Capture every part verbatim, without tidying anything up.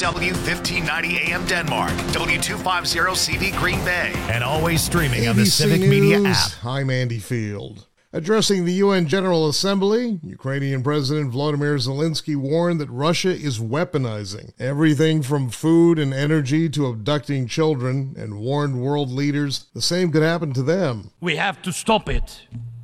W fifteen ninety A M Denmark, W two fifty C V Green Bay, and always streaming on the Civic News. Media app. I'm Andy Field. Addressing the U N General Assembly, Ukrainian President Volodymyr Zelensky warned that Russia is weaponizing everything from food and energy to abducting children, and warned world leaders the same could happen to them. We have to stop it.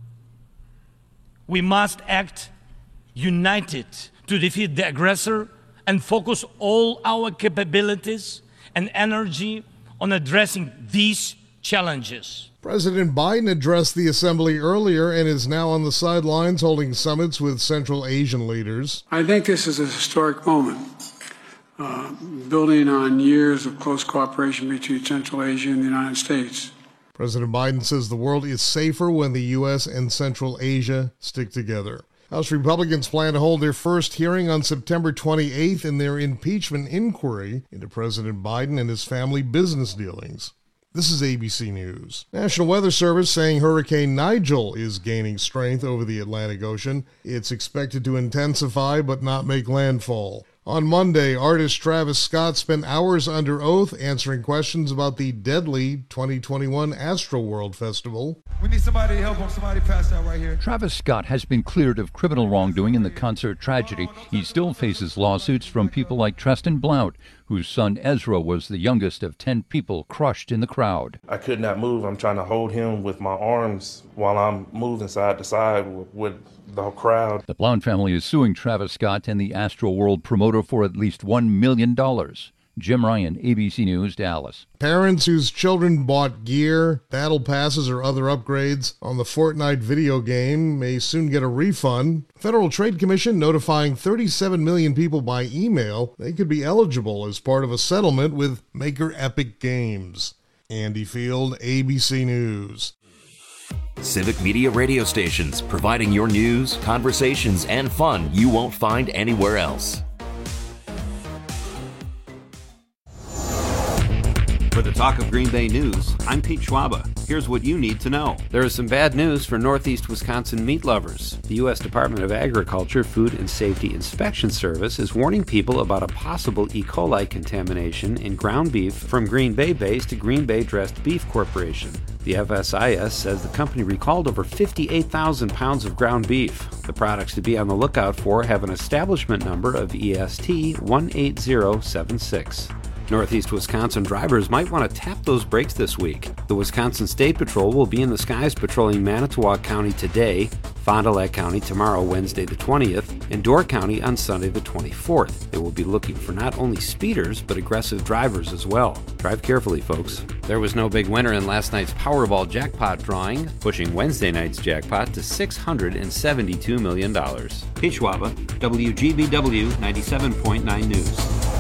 We must act united to defeat the aggressor and focus all our capabilities and energy on addressing these challenges. President Biden addressed the assembly earlier and is now on the sidelines holding summits with Central Asian leaders. I think this is a historic moment, uh, building on years of close cooperation between Central Asia and the United States. President Biden says the world is safer when the U S and Central Asia stick together. House Republicans plan to hold their first hearing on September twenty-eighth in their impeachment inquiry into President Biden and his family business dealings. This is A B C News. National Weather Service saying Hurricane Nigel is gaining strength over the Atlantic Ocean. It's expected to intensify but not make landfall. On Monday, artist Travis Scott spent hours under oath answering questions about the deadly twenty twenty-one Astroworld Festival. We need somebody to help him. Somebody pass out right here. Travis Scott has been cleared of criminal wrongdoing in the concert tragedy. He still faces lawsuits from people like Tristan Blount, whose son Ezra was the youngest of ten people crushed in the crowd. I could not move. I'm trying to hold him with my arms while I'm moving side to side with, with the crowd. The Blount family is suing Travis Scott and the Astroworld promoter for at least one million dollars. Jim Ryan, A B C News, Dallas. Parents whose children bought gear, battle passes, or other upgrades on the Fortnite video game may soon get a refund. Federal Trade Commission notifying thirty-seven million people by email they could be eligible as part of a settlement with maker Epic Games. Andy Field, A B C News. Civic Media radio stations, providing your news, conversations, and fun you won't find anywhere else. For the Talk of Green Bay News, I'm Pete Schwaba. Here's what you need to know. There is some bad news for Northeast Wisconsin meat lovers. The U S Department of Agriculture Food and Safety Inspection Service is warning people about a possible E. coli contamination in ground beef from Green Bay-based Green Bay Dressed Beef Corporation. The F S I S says the company recalled over fifty-eight thousand pounds of ground beef. The products to be on the lookout for have an establishment number of E S T one eight zero seven six. Northeast Wisconsin drivers might want to tap those brakes this week. The Wisconsin State Patrol will be in the skies patrolling Manitowoc County today, Fond du Lac County tomorrow, Wednesday the twentieth, and Door County on Sunday the twenty-fourth. They will be looking for not only speeders, but aggressive drivers as well. Drive carefully, folks. There was no big winner in last night's Powerball jackpot drawing, pushing Wednesday night's jackpot to six hundred seventy-two million dollars. Pete Schwaba, W G B W ninety-seven point nine News.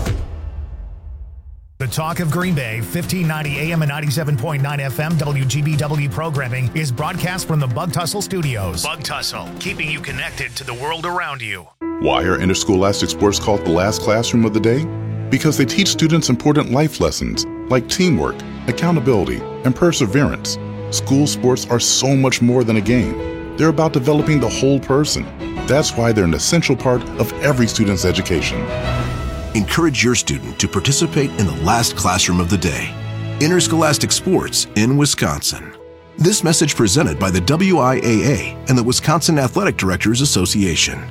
The Talk of Green Bay, fifteen ninety A M and ninety-seven point nine F M W G B W programming is broadcast from the Bug Tussle Studios. Bug Tussle, keeping you connected to the world around you. Why are interscholastic sports called the last classroom of the day? Because they teach students important life lessons like teamwork, accountability, and perseverance. School sports are so much more than a game. They're about developing the whole person. That's why they're an essential part of every student's education. Encourage your student to participate in the last classroom of the day. Interscholastic sports in Wisconsin. This message presented by the W I A A and the Wisconsin Athletic Directors Association.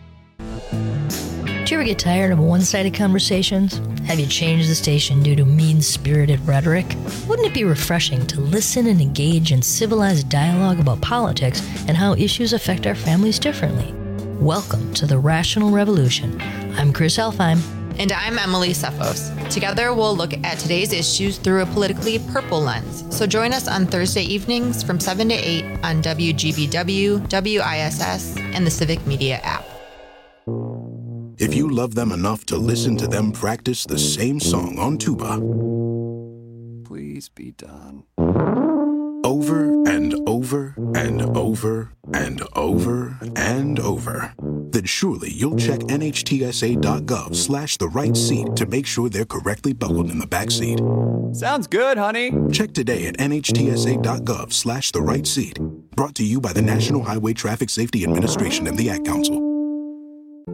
Do you ever get tired of one-sided conversations? Have you changed the station due to mean-spirited rhetoric? Wouldn't it be refreshing to listen and engage in civilized dialogue about politics and how issues affect our families differently? Welcome to the Rational Revolution. I'm Chris Elfheim. And I'm Emily Cephos. Together, we'll look at today's issues through a politically purple lens. So join us on Thursday evenings from seven to eight on W G B W, W I S S, and the Civic Media app. If you love them enough to listen to them practice the same song on tuba, please be done. Over and over and over and over and over, then surely you'll check N H T S A dot gov slash the right seat to make sure they're correctly buckled in the back seat. Sounds good, honey. Check today at N H T S A dot gov slash the right seat. Brought to you by the National Highway Traffic Safety Administration and the Ad Council.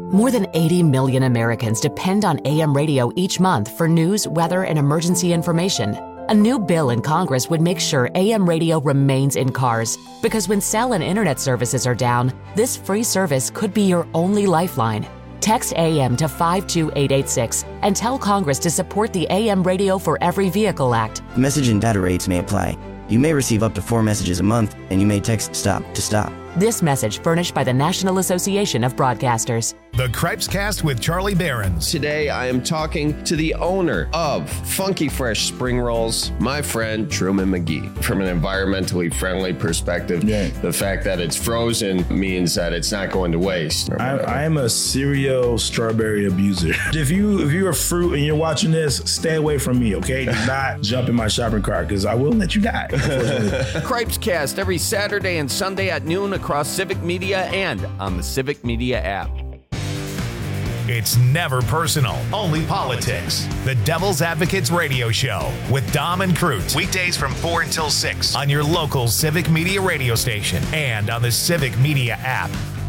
More than eighty million Americans depend on A M radio each month for news, weather, and emergency information. A new bill in Congress would make sure A M radio remains in cars, because when cell and internet services are down, this free service could be your only lifeline. Text A M to five two eight eight six and tell Congress to support the A M Radio for Every Vehicle Act. Message and data rates may apply. You may receive up to four messages a month, and you may text STOP to stop. This message furnished by the National Association of Broadcasters. The Cripes Cast with Charlie Behrens. Today, I am talking to the owner of Funky Fresh Spring Rolls, my friend Truman McGee. From an environmentally friendly perspective, yeah. the fact that it's frozen means that it's not going to waste. I, I am a serial strawberry abuser. If you if you're a fruit and you're watching this, stay away from me, okay? Do not jump in my shopping cart, because I will let you die. Cripes Cast every Saturday and Sunday at noon across Civic Media and on the Civic Media app. It's never personal, only politics. The Devil's Advocates Radio Show with Dom and Crute. Weekdays from four until six on your local Civic Media radio station and on the Civic Media app.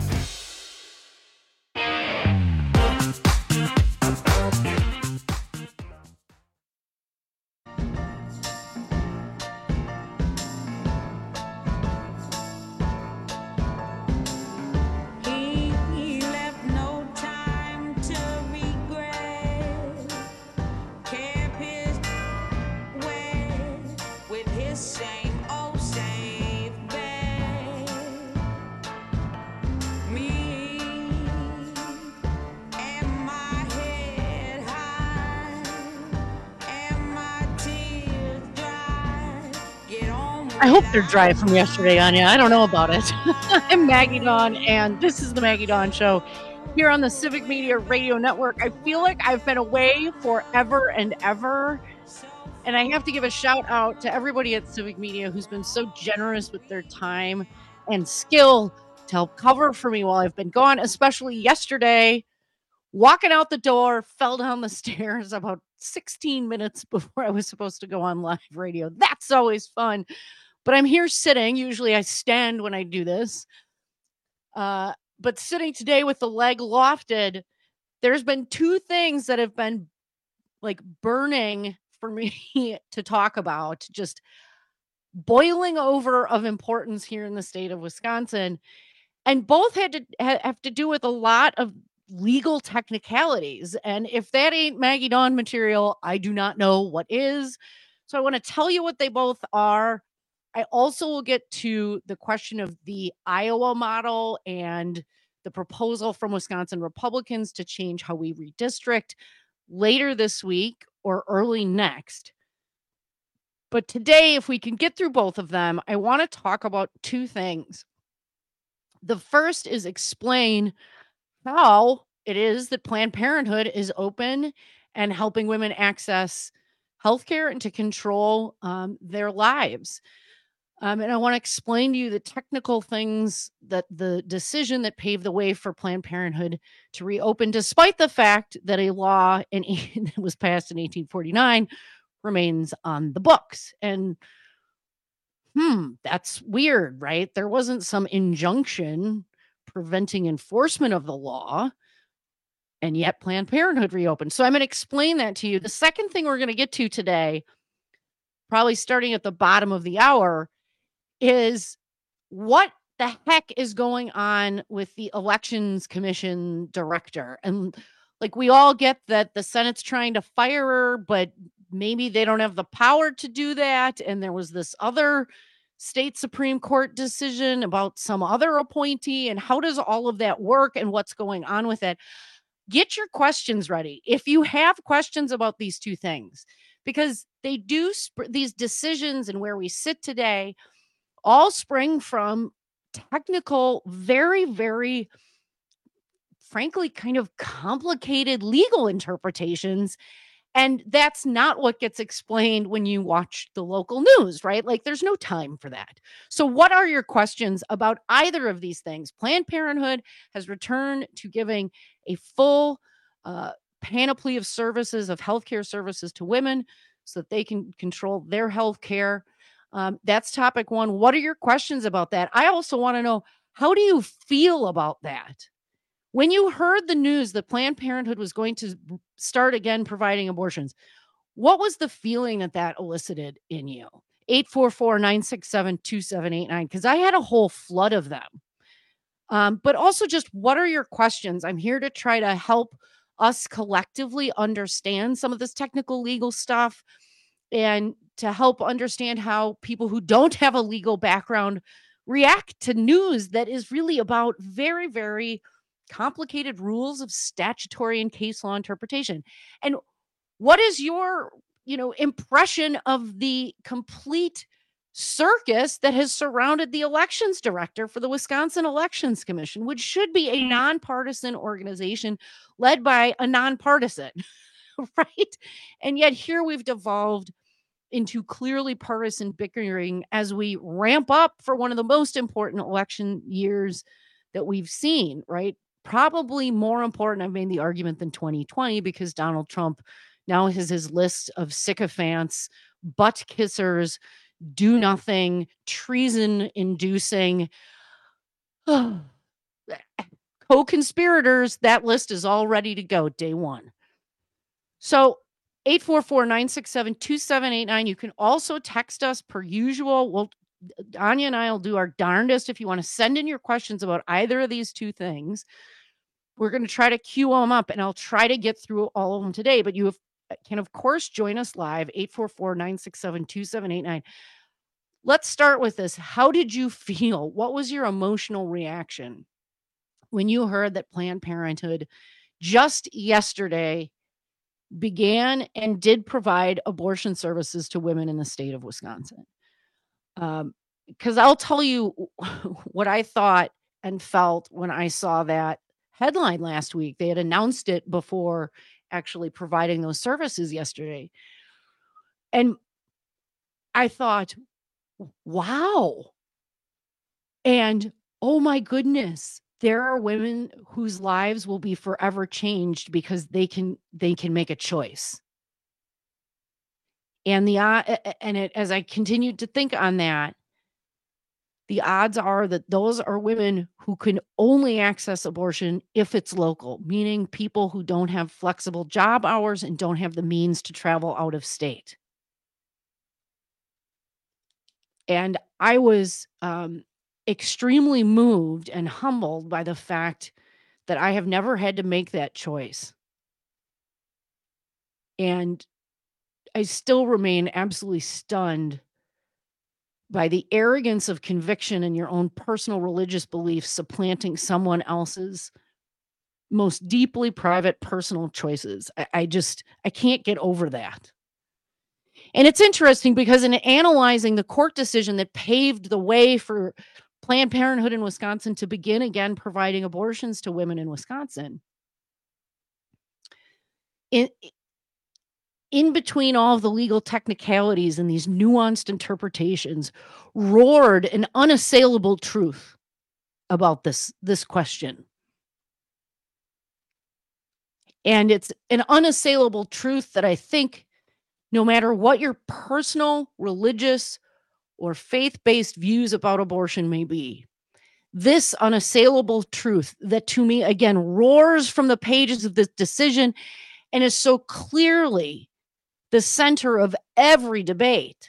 I hope they're dry from yesterday, Anya. I don't know about it. I'm Maggie Dawn, and this is the Maggie Dawn Show here on the Civic Media Radio Network. I feel like I've been away forever and ever, and I have to give a shout out to everybody at Civic Media who's been so generous with their time and skill to help cover for me while I've been gone, especially yesterday. Walking out the door, fell down the stairs about sixteen minutes before I was supposed to go on live radio. That's always fun. But I'm here sitting. Usually I stand when I do this. Uh, but sitting today with the leg lofted, there's been two things that have been like burning for me to talk about, just boiling over of importance here in the state of Wisconsin. And both had to ha- have to do with a lot of legal technicalities. And if that ain't Maggie Dawn material, I do not know what is. So I want to tell you what they both are. I also will get to the question of the Iowa model and the proposal from Wisconsin Republicans to change how we redistrict later this week or early next. But today, if we can get through both of them, I want to talk about two things. The first is explain how it is that Planned Parenthood is open and helping women access healthcare and to control um, their lives. Um, and I want to explain to you the technical things that the decision that paved the way for Planned Parenthood to reopen, despite the fact that a law in, that was passed in eighteen forty-nine remains on the books. And hmm, that's weird, right? There wasn't some injunction preventing enforcement of the law, and yet Planned Parenthood reopened. So I'm going to explain that to you. The second thing we're going to get to today, probably starting at the bottom of the hour, is what the heck is going on with the Elections Commission director. And like, we all get that the Senate's trying to fire her, but maybe they don't have the power to do that. And there was this other state Supreme Court decision about some other appointee. And how does all of that work and what's going on with it? Get your questions ready if you have questions about these two things, because they do sp- these decisions and where we sit today all spring from technical, very, very, frankly, kind of complicated legal interpretations. And that's not what gets explained when you watch the local news, right? Like, there's no time for that. So what are your questions about either of these things? Planned Parenthood has returned to giving a full uh, panoply of services, of healthcare services to women so that they can control their healthcare. Um, that's topic one. What are your questions about that? I also want to know, how do you feel about that? When you heard the news that Planned Parenthood was going to start again providing abortions, what was the feeling that that elicited in you? eight four four, nine six seven, two seven eight nine, because I had a whole flood of them. Um, but also just what are your questions? I'm here to try to help us collectively understand some of this technical legal stuff and to help understand how people who don't have a legal background react to news that is really about very, very complicated rules of statutory and case law interpretation. And what is your, you know, impression of the complete circus that has surrounded the elections director for the Wisconsin Elections Commission, which should be a nonpartisan organization led by a nonpartisan, right? And yet here we've devolved into clearly partisan bickering as we ramp up for one of the most important election years that we've seen, right? Probably more important, I've made the argument, than twenty twenty, because Donald Trump now has his list of sycophants, butt kissers, do nothing, treason inducing co-conspirators. That list is all ready to go day one. So eight four four, nine six seven, two seven eight nine. You can also text us per usual. We'll, Anya and I will do our darndest if you want to send in your questions about either of these two things. We're going to try to queue them up, and I'll try to get through all of them today. But you have, can, of course, join us live, eight four four, nine six seven, two seven eight nine. Let's start with this. How did you feel? What was your emotional reaction when you heard that Planned Parenthood just yesterday began and did provide abortion services to women in the state of Wisconsin? Um, because I'll tell you what I thought and felt when I saw that headline last week. They had announced it before actually providing those services yesterday. And I thought, wow. And oh my goodness, there are women whose lives will be forever changed because they can they can make a choice. And the uh, and it, as I continued to think on that, the odds are that those are women who can only access abortion if it's local, meaning people who don't have flexible job hours and don't have the means to travel out of state. And I was um, extremely moved and humbled by the fact that I have never had to make that choice. And I still remain absolutely stunned by the arrogance of conviction in your own personal religious beliefs supplanting someone else's most deeply private personal choices. I, I just, I can't get over that. And it's interesting because in analyzing the court decision that paved the way for Planned Parenthood in Wisconsin to begin again providing abortions to women in Wisconsin, in, in between all of the legal technicalities and these nuanced interpretations, roared an unassailable truth about this, this question. And it's an unassailable truth that I think no matter what your personal, religious, or faith-based views about abortion may be, this unassailable truth that to me, again, roars from the pages of this decision and is so clearly the center of every debate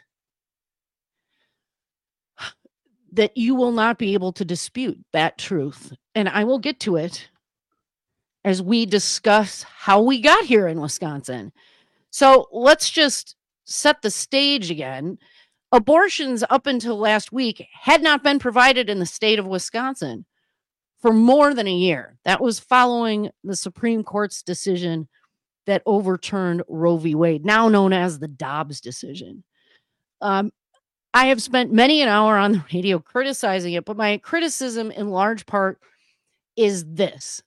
that you will not be able to dispute that truth. And I will get to it as we discuss how we got here in Wisconsin. So let's just set the stage again. Abortions up until last week had not been provided in the state of Wisconsin for more than a year. That was following the Supreme Court's decision that overturned Roe v. Wade, now known as the Dobbs decision. Um, I have spent many an hour on the radio criticizing it, but my criticism in large part is this.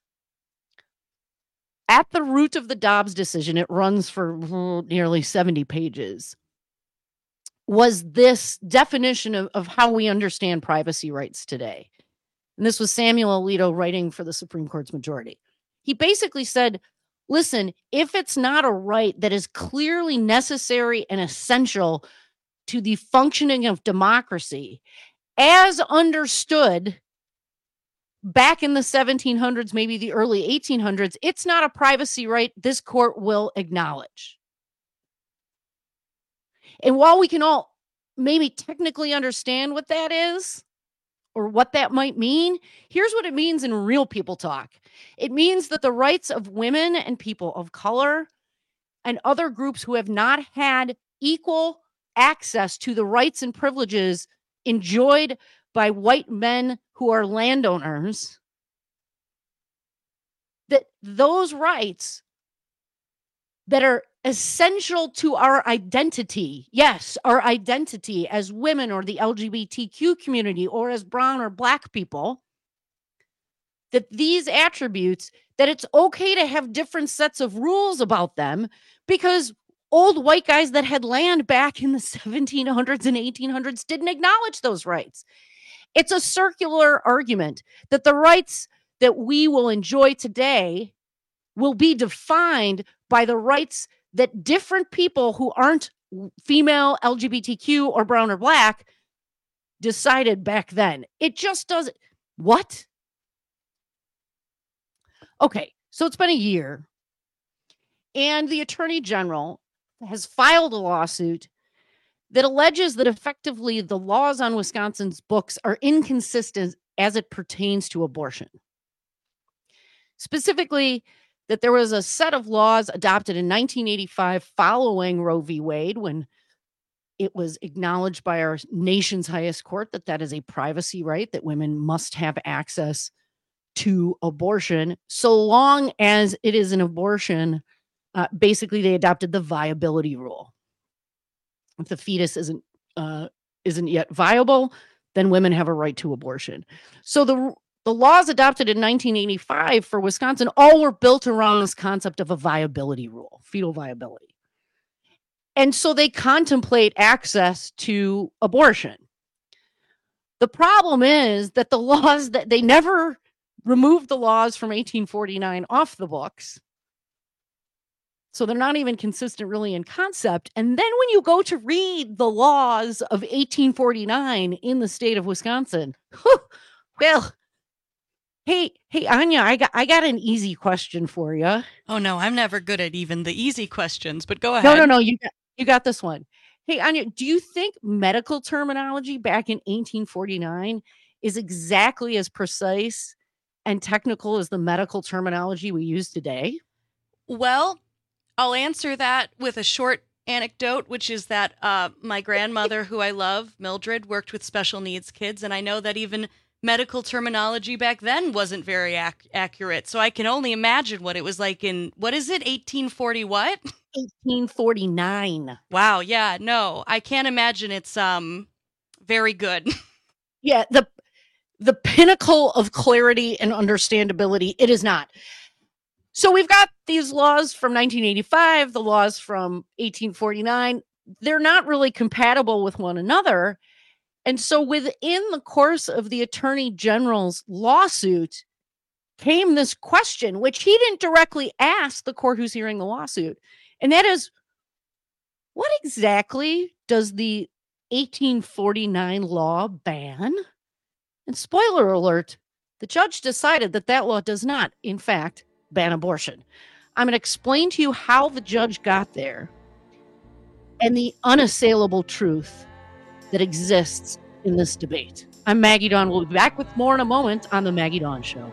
At the root of the Dobbs decision, it runs for nearly seventy pages, was this definition of, of how we understand privacy rights today. And this was Samuel Alito writing for the Supreme Court's majority. He basically said, listen, if it's not a right that is clearly necessary and essential to the functioning of democracy, as understood back in the seventeen hundreds, maybe the early eighteen hundreds, it's not a privacy right this court will acknowledge. And while we can all maybe technically understand what that is or what that might mean, here's what it means in real people talk. It means that the rights of women and people of color and other groups who have not had equal access to the rights and privileges enjoyed by white men who are landowners, that those rights that are essential to our identity, yes, our identity as women or the L G B T Q community or as brown or black people, that these attributes, that it's okay to have different sets of rules about them because old white guys that had land back in the seventeen hundreds and eighteen hundreds didn't acknowledge those rights. It's a circular argument that the rights that we will enjoy today will be defined by the rights that different people who aren't female, L G B T Q, or brown or black decided back then. It just doesn't. What? Okay, so it's been a year, and the Attorney General has filed a lawsuit that alleges that effectively the laws on Wisconsin's books are inconsistent as it pertains to abortion. Specifically, that there was a set of laws adopted in nineteen eighty-five following Roe v. Wade, when it was acknowledged by our nation's highest court that that is a privacy right, that women must have access to abortion, so long as it is an abortion. Uh, basically, they adopted the viability rule. If the fetus isn't uh, isn't yet viable, then women have a right to abortion. So the the laws adopted in nineteen eighty-five for Wisconsin all were built around this concept of a viability rule, fetal viability. And so they contemplate access to abortion. The problem is that the laws that they never removed the laws from eighteen forty-nine off the books. So they're not even consistent really in concept. And then when you go to read the laws of eighteen forty-nine in the state of Wisconsin, whew, well, hey, hey, Anya, I got I got an easy question for you. Oh, no, I'm never good at even the easy questions, but go ahead. No, no, no, you got, you got this one. Hey, Anya, do you think medical terminology back in eighteen forty-nine is exactly as precise and technical as the medical terminology we use today? Well, I'll answer that with a short anecdote, which is that uh, my grandmother, who I love, Mildred, worked with special needs kids. And I know that even medical terminology back then wasn't very ac- accurate. So I can only imagine what it was like in, what is it, eighteen forty what? eighteen forty-nine. Wow. Yeah, no, I can't imagine it's um very good. Yeah, the the pinnacle of clarity and understandability. It is not. So we've got these laws from nineteen eighty-five, the laws from eighteen forty-nine. They're not really compatible with one another. And so within the course of the Attorney General's lawsuit came this question, which he didn't directly ask the court who's hearing the lawsuit. And that is, what exactly does the eighteen forty-nine law ban? And spoiler alert, the judge decided that that law does not, in fact, ban abortion. I'm going to explain to you how the judge got there and the unassailable truth that exists in this debate. I'm Maggie Dawn. We'll be back with more in a moment on The Maggie Dawn Show.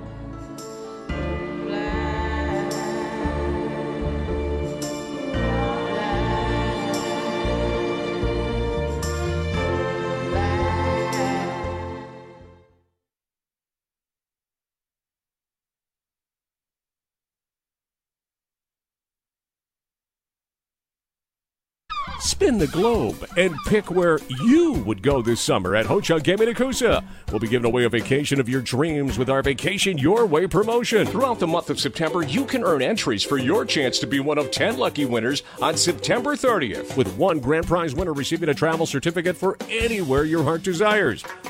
Spin the globe and pick where you would go this summer at Ho-Chunk Gaming Nakusa. We'll be giving away a vacation of your dreams with our Vacation Your Way promotion. Throughout the month of September, you can earn entries for your chance to be one of ten lucky winners on September thirtieth, with one grand prize winner receiving a travel certificate for anywhere your heart desires.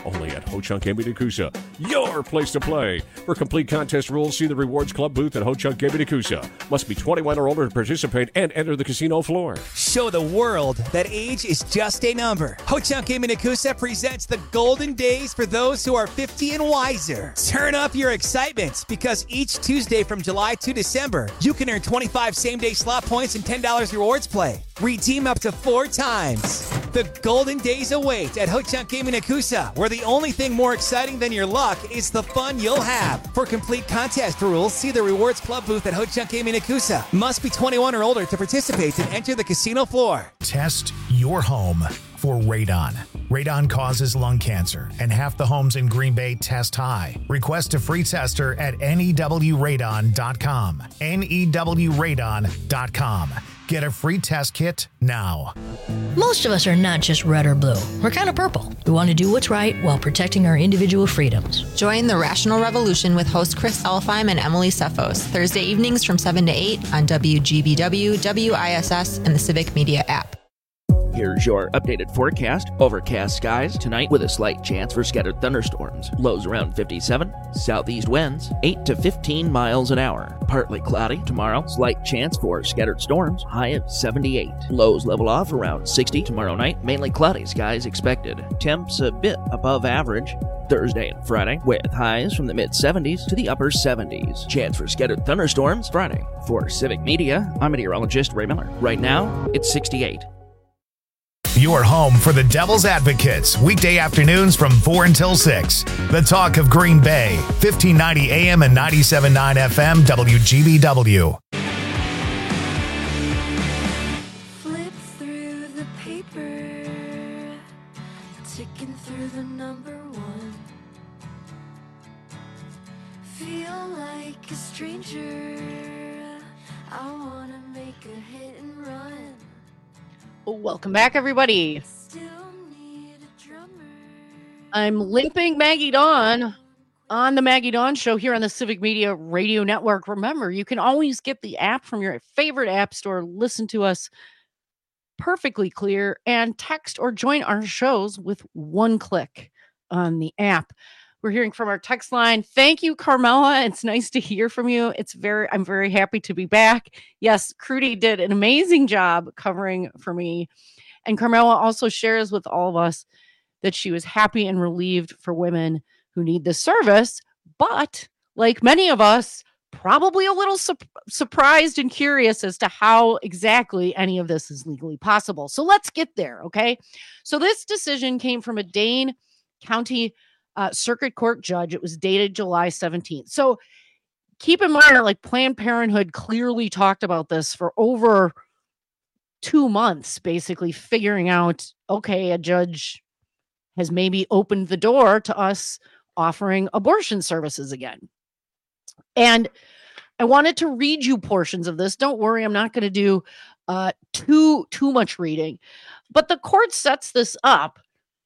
only at Ho-Chunk Gaming Nakusa, your place to play. For complete contest rules, see the Rewards Club booth at Ho-Chunk Gaming Nakusa. Must be twenty-one or older to participate and enter the casino floor. Show the world that age is just a number. Ho-Chunk Gaming Nakusa presents the golden days for those who are fifty and wiser. Turn up your excitement because each Tuesday from July to December, you can earn twenty-five same-day slot points and ten dollars rewards play. Redeem up to four times. The golden days await at Ho-Chunk Gaming Nakusa, where the only thing more exciting than your luck is the fun you'll have. For complete contest rules, see the Rewards Club booth at Ho-Chunk Gaming Nakusa. Must be twenty-one or older to participate and enter the casino floor. Test your home for radon. Radon causes lung cancer, and half the homes in Green Bay test high. Request a free tester at N E W radon dot com. N E W radon dot com. Get a free test kit now. Most of us are not just red or blue. We're kind of purple. We want to do what's right while protecting our individual freedoms. Join the Rational Revolution with host Chris Elfheim and Emily Cephos, Thursday evenings from seven to eight on W G B W, W I S S, and the Civic Media app. Here's your updated forecast. Overcast skies tonight with a slight chance for scattered thunderstorms. Lows around fifty-seven. Southeast winds eight to fifteen miles an hour. Partly cloudy tomorrow. Slight chance for scattered storms. High of seventy-eight. Lows level off around sixty tomorrow night. Mainly cloudy skies expected. Temps a bit above average. Thursday and Friday with highs from the mid seventies to the upper seventies. Chance for scattered thunderstorms Friday. For Civic Media, I'm meteorologist Ray Miller. Right now, it's sixty-eight. Your home for the Devil's Advocates, weekday afternoons from four until six. The talk of Green Bay, fifteen ninety A M and ninety-seven point nine F M, W G B W. Flip through the paper, ticking through the number one. Feel like a stranger, I want to make a hit and run. Welcome back, everybody. I'm limping Maggie Dawn on the Maggie Dawn Show here on the Civic Media Radio Network. Remember, you can always get the app from your favorite app store, listen to us perfectly clear, and text or join our shows with one click on the app. We're hearing from our text line. Thank you, Carmela. It's nice to hear from you. It's very, I'm very happy to be back. Yes, Crudy did an amazing job covering for me. And Carmela also shares with all of us that she was happy and relieved for women who need this service, but like many of us, probably a little su- surprised and curious as to how exactly any of this is legally possible. So let's get there, okay? So this decision came from a Dane County Uh, circuit court judge. It was dated July seventeenth. So keep in mind that like Planned Parenthood clearly talked about this for over two months, basically figuring out, okay, a judge has maybe opened the door to us offering abortion services again. And I wanted to read you portions of this. Don't worry, I'm not going to do uh, too, too much reading, but the court sets this up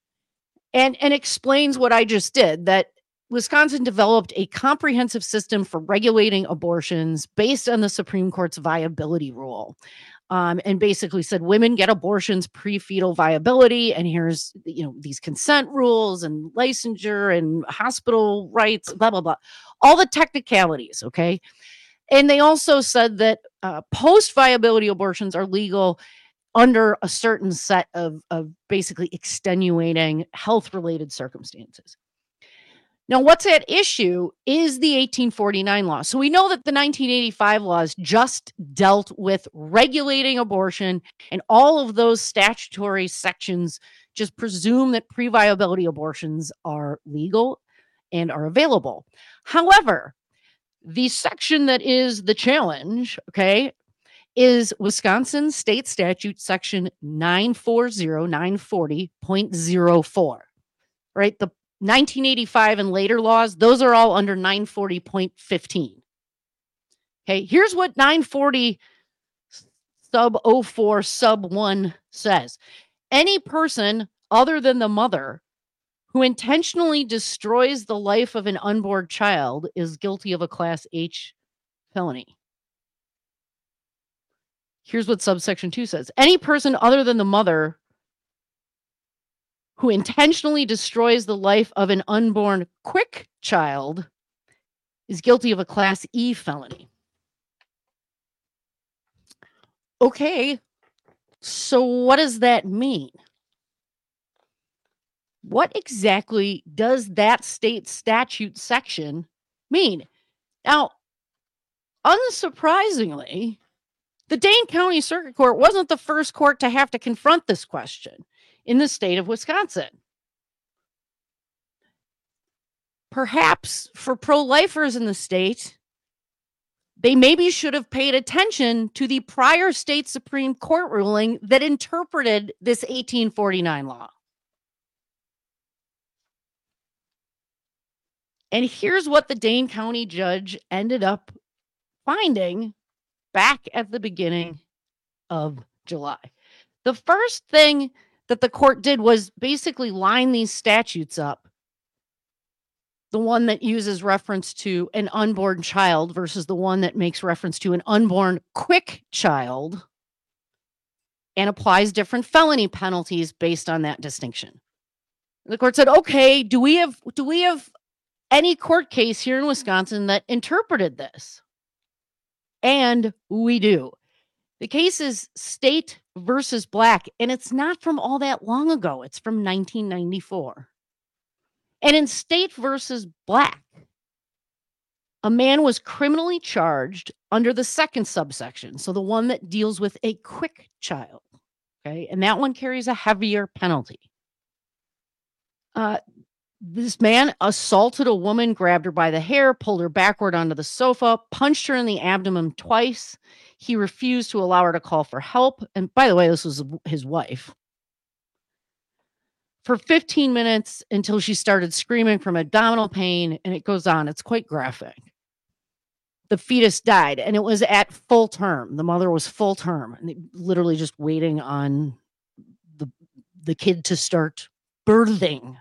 And, and explains what I just did, that Wisconsin developed a comprehensive system for regulating abortions based on the Supreme Court's viability rule. Um, and basically said women get abortions pre-fetal viability. And here's, you know, these consent rules and licensure and hospital rights, blah, blah, blah, all the technicalities. Okay. And they also said that uh, post-viability abortions are legal under a certain set of, of basically extenuating health-related circumstances. Now, what's at issue is the eighteen forty-nine law. So we know that the nineteen eighty-five laws just dealt with regulating abortion, and all of those statutory sections just presume that pre-viability abortions are legal and are available. However, the section that is the challenge, okay, is Wisconsin State Statute Section nine forty, nine forty point oh four, right? The nineteen eighty-five and later laws, those are all under nine forty point fifteen. Okay, here's what nine forty sub oh four sub one says. Any person other than the mother who intentionally destroys the life of an unborn child is guilty of a Class H felony. Here's what subsection two says. Any person other than the mother who intentionally destroys the life of an unborn quick child is guilty of a Class E felony. Okay, so what does that mean? What exactly does that state statute section mean? Now, unsurprisingly, the Dane County Circuit Court wasn't the first court to have to confront this question in the state of Wisconsin. Perhaps for pro-lifers in the state, they maybe should have paid attention to the prior state Supreme Court ruling that interpreted this eighteen forty-nine law. And here's what the Dane County judge ended up finding back at the beginning of July. The first thing that the court did was basically line these statutes up. The one that uses reference to an unborn child versus the one that makes reference to an unborn quick child, and applies different felony penalties based on that distinction. The court said, okay, do we have do we have any court case here in Wisconsin that interpreted this? And we do. The case is State versus Black, and it's not from all that long ago. It's from nineteen ninety-four. And in State versus Black, a man was criminally charged under the second subsection, so the one that deals with a quick child. Okay, and that one carries a heavier penalty. Uh, this man assaulted a woman, grabbed her by the hair, pulled her backward onto the sofa, punched her in the abdomen twice. He refused to allow her to call for help. And by the way, this was his wife. For fifteen minutes until she started screaming from abdominal pain, and it goes on. It's quite graphic. The fetus died, and it was at full term. The mother was full term, and literally just waiting on the, the kid to start birthing.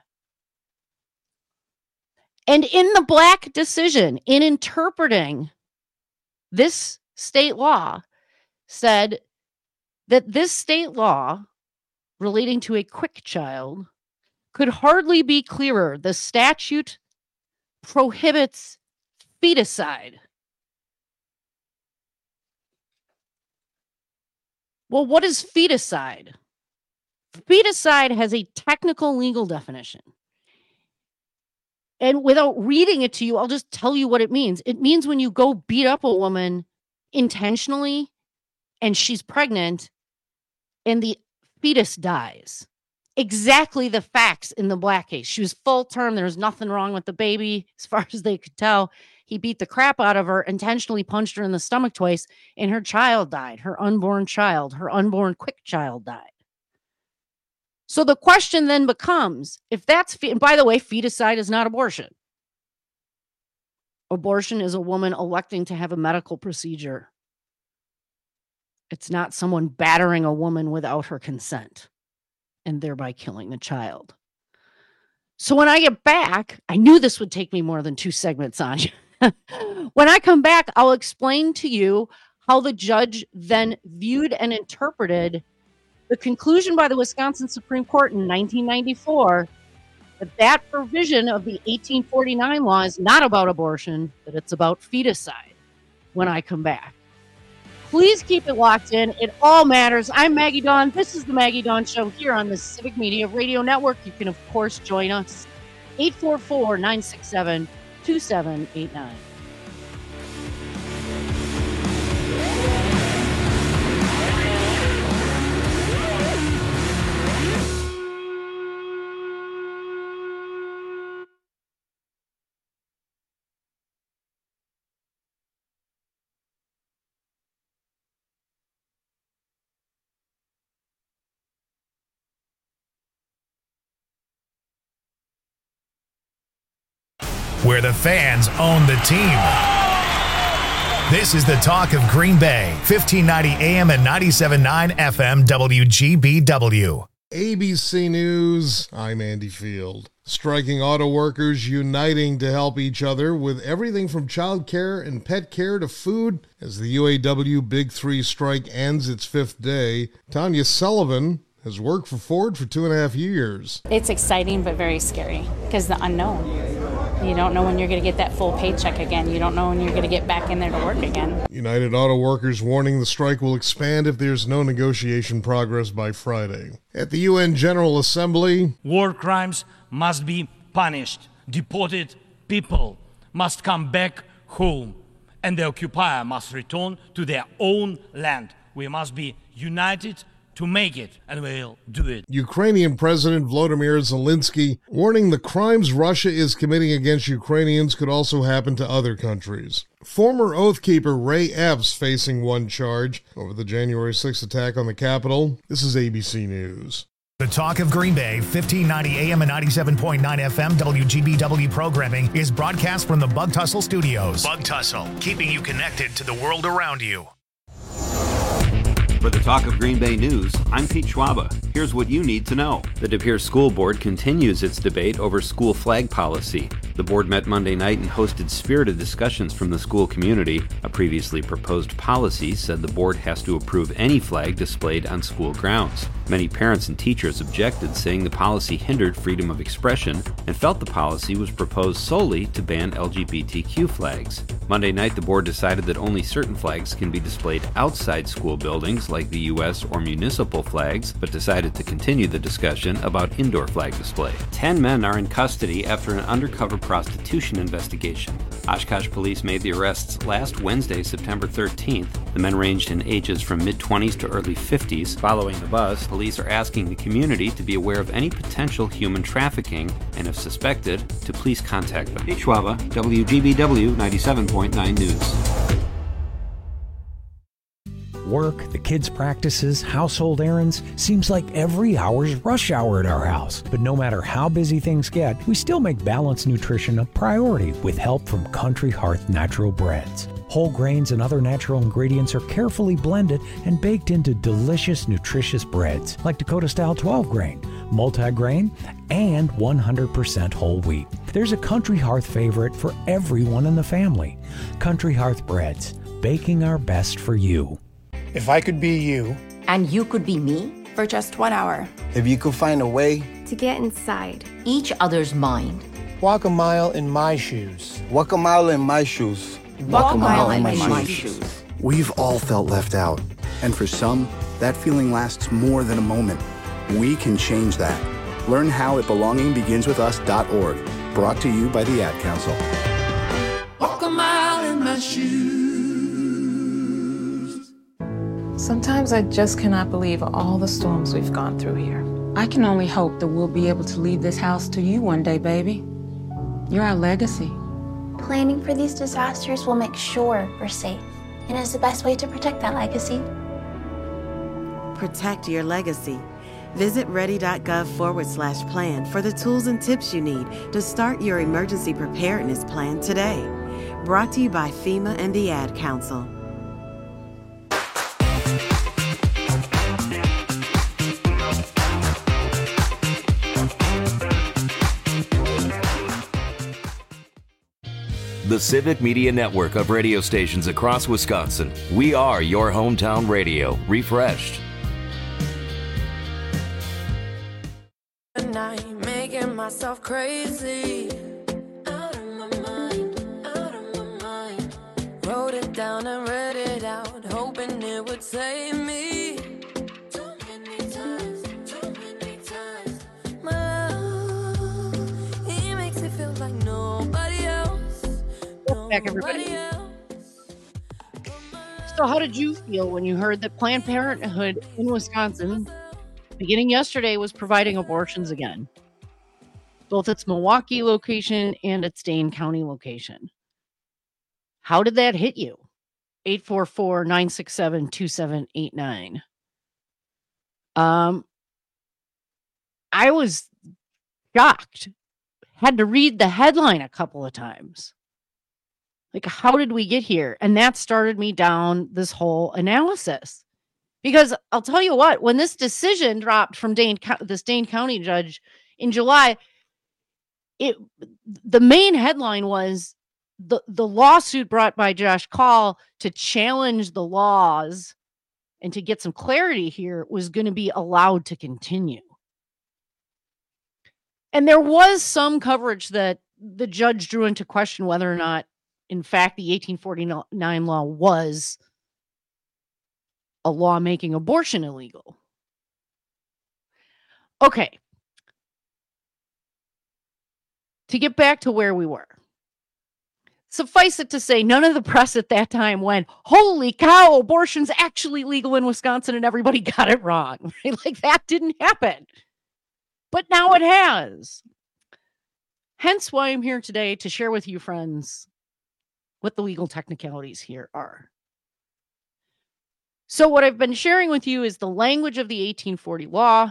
And in the Black decision, in interpreting this state law, said that this state law relating to a quick child could hardly be clearer. The statute prohibits feticide. Well, what is feticide? Feticide has a technical legal definition. And without reading it to you, I'll just tell you what it means. It means when you go beat up a woman intentionally and she's pregnant and the fetus dies. Exactly the facts in the Black case. She was full term. There was nothing wrong with the baby as far as they could tell. He beat the crap out of her, intentionally punched her in the stomach twice, and her child died. Her unborn child, her unborn quick child died. So the question then becomes, if that's, fe- and by the way, feticide is not abortion. Abortion is a woman electing to have a medical procedure. It's not someone battering a woman without her consent and thereby killing the child. So when I get back, I knew this would take me more than two segments on you. When I come back, I'll explain to you how the judge then viewed and interpreted the conclusion by the Wisconsin Supreme Court in nineteen ninety-four that that provision of the eighteen forty-nine law is not about abortion, that it's about feticide when I come back. Please keep it locked in. It all matters. I'm Maggie Dawn. This is the Maggie Dawn Show here on the Civic Media Radio Network. You can, of course, join us. eight four four, nine six seven, two seven eight nine. Where the fans own the team. This is the talk of Green Bay, fifteen ninety A M and ninety-seven point nine F M W G B W. A B C News, I'm Andy Field. Striking auto workers uniting to help each other with everything from child care and pet care to food. As the U A W Big Three strike ends its fifth day, Tanya Sullivan has worked for Ford for two and a half years. It's exciting but very scary because the unknown. You don't know when you're going to get that full paycheck again. You don't know when you're going to get back in there to work again. United Auto Workers warning the strike will expand if there's no negotiation progress by Friday. At the U N General Assembly, war crimes must be punished. Deported people must come back home, and the occupier must return to their own land. We must be united to make it, and we'll do it. Ukrainian President Volodymyr Zelensky warning the crimes Russia is committing against Ukrainians could also happen to other countries. Former Oath Keeper Ray Epps facing one charge over the January sixth attack on the Capitol. This is A B C News. The Talk of Green Bay, fifteen ninety A M and ninety-seven point nine F M W G B W programming is broadcast from the Bug Tussle Studios. Bug Tussle, keeping you connected to the world around you. For the Talk of Green Bay News, I'm Pete Schwaba. Here's what you need to know. The De Pere School Board continues its debate over school flag policy. The board met Monday night and hosted spirited discussions from the school community. A previously proposed policy said the board has to approve any flag displayed on school grounds. Many parents and teachers objected, saying the policy hindered freedom of expression and felt the policy was proposed solely to ban L G B T Q flags. Monday night, the board decided that only certain flags can be displayed outside school buildings, like the U S or municipal flags, but decided to continue the discussion about indoor flag display. Ten men are in custody after an undercover prostitution investigation. Oshkosh police made the arrests last Wednesday, September thirteenth. The men ranged in ages from mid-twenties to early fifties. Following the buzz, police are asking the community to be aware of any potential human trafficking, and if suspected, to please contact them. Pete Schwaba, W G B W ninety-seven point nine News. Work, the kids' practices, household errands, seems like every hour's rush hour at our house. But no matter how busy things get, we still make balanced nutrition a priority with help from Country Hearth Natural Breads. Whole grains and other natural ingredients are carefully blended and baked into delicious, nutritious breads like Dakota-style twelve grain, multi-grain, and one hundred percent whole wheat. There's a Country Hearth favorite for everyone in the family. Country Hearth Breads, baking our best for you. If I could be you, and you could be me, for just one hour. If you could find a way to get inside each other's mind. Walk a mile in my shoes. Walk a mile in my shoes. Walk, Walk a mile, mile in, in my, my shoes. shoes. We've all felt left out. And for some, that feeling lasts more than a moment. We can change that. Learn how at belonging begins with us dot org. Brought to you by the Ad Council. Walk a mile in my shoes. Sometimes I just cannot believe all the storms we've gone through here. I can only hope that we'll be able to leave this house to you one day, baby. You're our legacy. Planning for these disasters will make sure we're safe, and is the best way to protect that legacy. Protect your legacy. Visit ready.gov forward slash plan for the tools and tips you need to start your emergency preparedness plan today. Brought to you by FEMA and the Ad Council. The Civic Media Network of radio stations across Wisconsin. We are your hometown radio, refreshed. I'm making myself crazy. Out of my mind, out of my mind. Wrote it down and read it out, hoping it would save me. Too many times, too many times. My love, he makes it feel like nobody else. Welcome back, everybody. So how did you feel when you heard that Planned Parenthood in Wisconsin, beginning yesterday, was providing abortions again? Both its Milwaukee location and its Dane County location. How did that hit you? eight four four, nine six seven, two seven eight nine. Um, I was shocked. Had to read the headline a couple of times. Like, how did we get here? And that started me down this whole analysis. Because I'll tell you what, when this decision dropped from Dane, this Dane County judge in July, it the main headline was the, the lawsuit brought by Josh Kaul to challenge the laws and to get some clarity here was going to be allowed to continue. And there was some coverage that the judge drew into question whether or not, in fact, the eighteen forty-nine law was a law making abortion illegal. Okay. To get back to where we were. Suffice it to say, none of the press at that time went, holy cow, abortion's actually legal in Wisconsin, and everybody got it wrong. Right? Like, that didn't happen. But now it has. Hence why I'm here today to share with you, friends, what the legal technicalities here are. So what I've been sharing with you is the language of the eighteen forty law,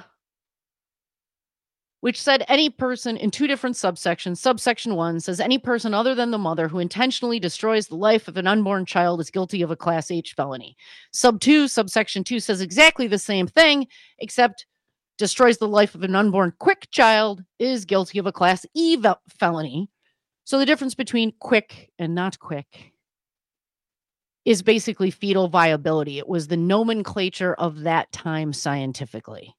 which said any person in two different subsections. Subsection one says any person other than the mother who intentionally destroys the life of an unborn child is guilty of a Class H felony. Sub two, subsection two says exactly the same thing, except destroys the life of an unborn quick child is guilty of a Class E felony. So the difference between quick and not quick is basically fetal viability. It was the nomenclature of that time scientifically.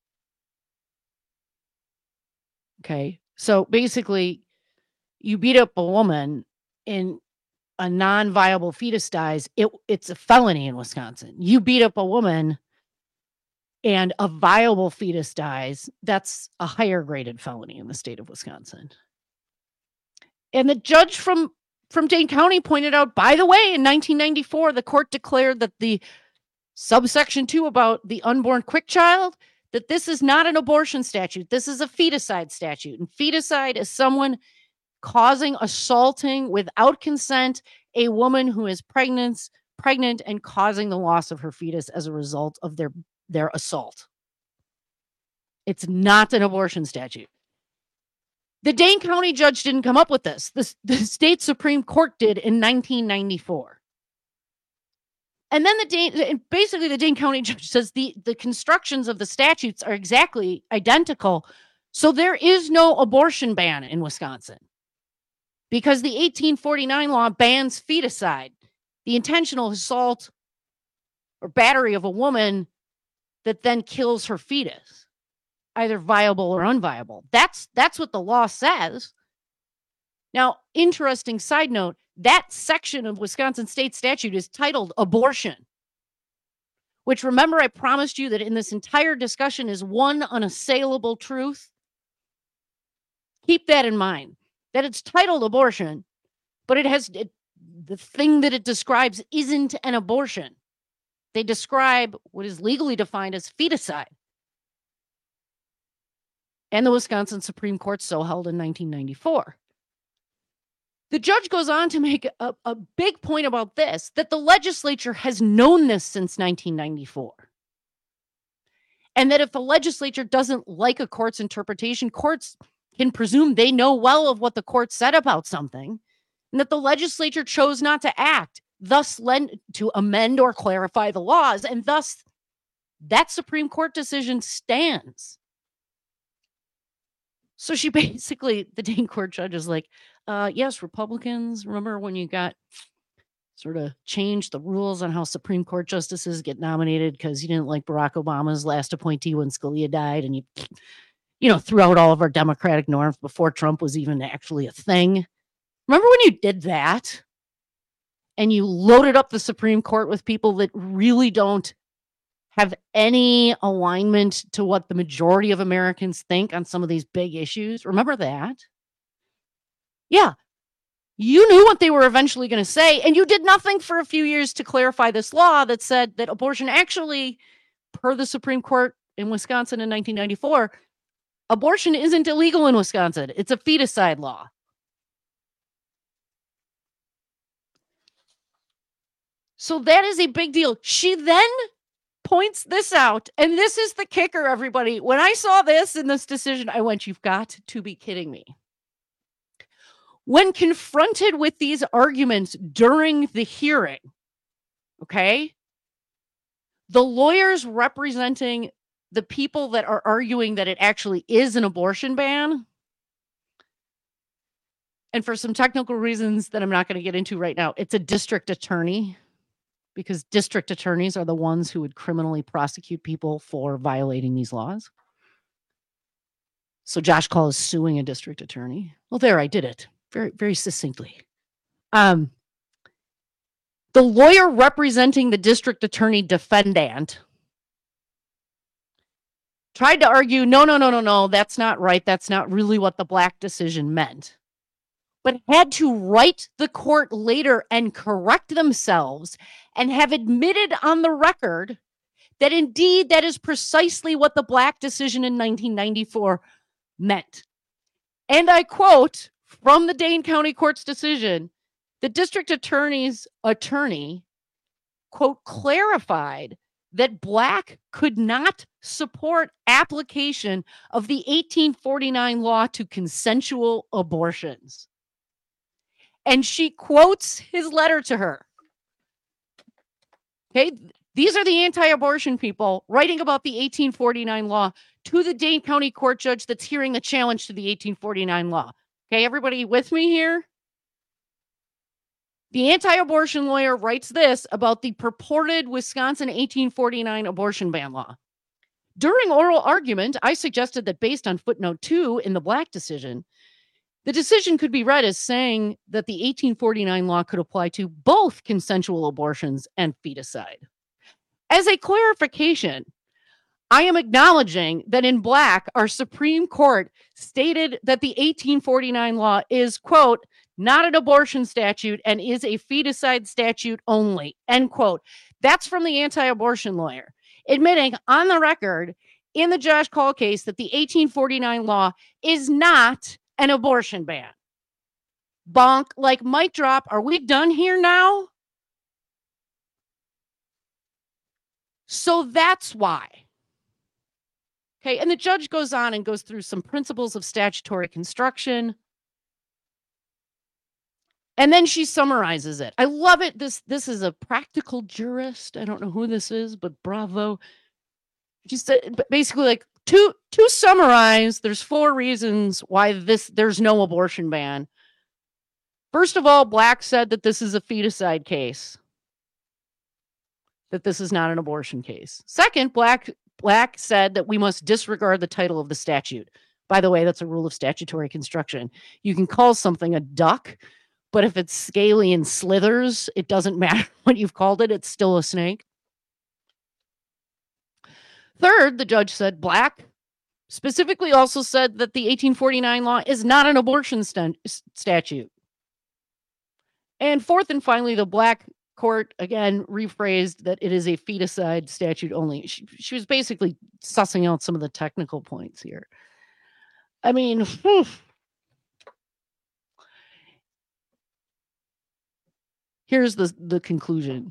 Okay, so basically, you beat up a woman and a non-viable fetus dies, it, it's a felony in Wisconsin. You beat up a woman and a viable fetus dies, that's a higher graded felony in the state of Wisconsin. And the judge from, from Dane County pointed out, by the way, in nineteen ninety-four, the court declared that the subsection two about the unborn quick child, that this is not an abortion statute. This is a feticide statute. And feticide is someone causing, assaulting without consent a woman who is pregnant, pregnant and causing the loss of her fetus as a result of their, their assault. It's not an abortion statute. The Dane County judge didn't come up with this. The, the state Supreme Court did in nineteen ninety-four. And then the Dane, basically the Dane County judge says the, the constructions of the statutes are exactly identical. So there is no abortion ban in Wisconsin because the eighteen forty-nine law bans feticide, the intentional assault or battery of a woman that then kills her fetus, either viable or unviable. That's, that's what the law says. Now, interesting side note, that section of Wisconsin state statute is titled abortion, which, remember, I promised you that in this entire discussion is one unassailable truth. Keep that in mind, that it's titled abortion, but it has it, the thing that it describes isn't an abortion. They describe what is legally defined as feticide. And the Wisconsin Supreme Court so held in nineteen ninety-four. The judge goes on to make a, a big point about this, that the legislature has known this since nineteen ninety-four. And that if the legislature doesn't like a court's interpretation, courts can presume they know well of what the court said about something, and that the legislature chose not to act, thus lend to amend or clarify the laws, and thus that Supreme Court decision stands. So she basically, the Dane Court judge is like, uh, yes, Republicans, remember when you got sort of changed the rules on how Supreme Court justices get nominated because you didn't like Barack Obama's last appointee when Scalia died, and you, you know, threw out all of our democratic norms before Trump was even actually a thing. Remember when you did that and you loaded up the Supreme Court with people that really don't have any alignment to what the majority of Americans think on some of these big issues? Remember that? Yeah. You knew what they were eventually going to say, and you did nothing for a few years to clarify this law that said that abortion actually, per the Supreme Court in Wisconsin in nineteen ninety-four, abortion isn't illegal in Wisconsin. It's a feticide law. So that is a big deal. She then points this out, and this is the kicker, everybody. When I saw this in this decision, I went, you've got to be kidding me. When confronted with these arguments during the hearing, okay, the lawyers representing the people that are arguing that it actually is an abortion ban, and for some technical reasons that I'm not going to get into right now, it's a district attorney. because district attorneys are the ones who would criminally prosecute people for violating these laws. So Josh Kaul is suing a district attorney. Well, there, I did it very, very succinctly. Um, the lawyer representing the district attorney defendant tried to argue, no, no, no, no, no, that's not right. That's not really what the Black decision meant. But had to write the court later and correct themselves and have admitted on the record that indeed that is precisely what the Black decision in nineteen ninety-four meant. And I quote from the Dane County Court's decision, the district attorney's attorney, quote, clarified that Black could not support application of the eighteen forty-nine law to consensual abortions. And she quotes his letter to her. Okay, these are the anti-abortion people writing about the eighteen forty-nine law to the Dane County Court judge that's hearing the challenge to the eighteen forty-nine law. Okay, everybody with me here? The anti-abortion lawyer writes this about the purported Wisconsin eighteen forty-nine abortion ban law. During oral argument, I suggested that based on footnote two in the Black decision, the decision could be read as saying that the eighteen forty-nine law could apply to both consensual abortions and feticide. As a clarification, I am acknowledging that in Black, our Supreme Court stated that the eighteen forty-nine law is, quote, not an abortion statute and is a feticide statute only, end quote. That's from the anti-abortion lawyer, admitting on the record in the Josh Kaul case that the eighteen forty-nine law is not an abortion ban. Bonk, like mic drop. Are we done here now? So that's why. Okay, and the judge goes on and goes through some principles of statutory construction. And then she summarizes it. I love it. This, this is a practical jurist. I don't know who this is, but bravo. She said basically like to, to summarize, there's four reasons why this there's no abortion ban. First of all, Black said that this is a feticide case, that this is not an abortion case. Second, Black Black said that we must disregard the title of the statute. By the way, that's a rule of statutory construction. You can call something a duck, but if it's scaly and slithers, it doesn't matter what you've called it. It's still a snake. Third, the judge said Black specifically also said that the eighteen forty-nine law is not an abortion st- statute. And fourth and finally, the Black court again rephrased that it is a feticide statute only. She, she was basically sussing out some of the technical points here. I mean, whew. Here's the, the conclusion.